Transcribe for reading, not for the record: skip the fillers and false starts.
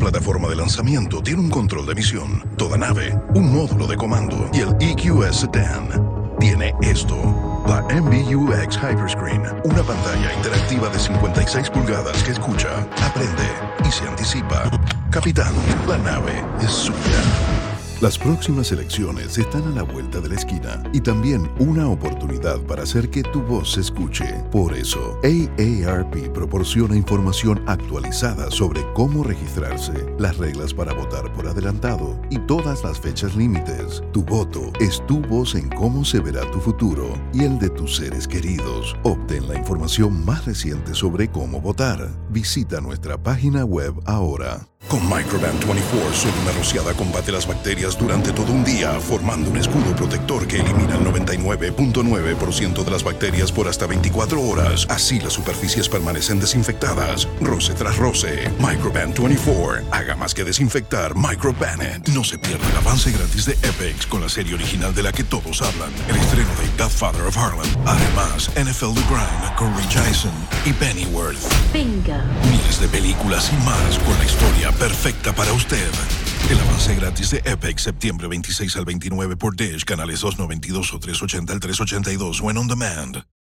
plataforma de lanzamiento tiene un control de misión, toda nave, un módulo de comando y el EQS Sedan tiene esto. La MBUX Hyperscreen, una pantalla interactiva de 56 pulgadas que escucha, aprende y se anticipa. Capitán, la nave es suya. Las próximas elecciones están a la vuelta de la esquina y también una oportunidad para hacer que tu voz se escuche. Por eso, AARP proporciona información actualizada sobre cómo registrarse, las reglas para votar por adelantado y todas las fechas límites. Tu voto es tu voz en cómo se verá tu futuro y el de tus seres queridos. Obtén la información más reciente sobre cómo votar. Visita nuestra página web ahora. Con Microban 24, solo una rociada combate las bacterias durante todo un día, formando un escudo protector que elimina el 99.9% de las bacterias por hasta 24 horas. Así las superficies permanecen desinfectadas, roce tras roce. Microban 24, haga más que desinfectar, Microban It. No se pierda el avance gratis de Epix con la serie original de la que todos hablan, el estreno de Godfather of Harlem. Además, NFL The Grind con Ray Jason y Pennyworth. Bingo. Miles de películas y más con la historia perfecta para usted. El avance gratis de Epic, septiembre 26 al 29 por Dish, canales 292 o 380 al 382 o en On Demand.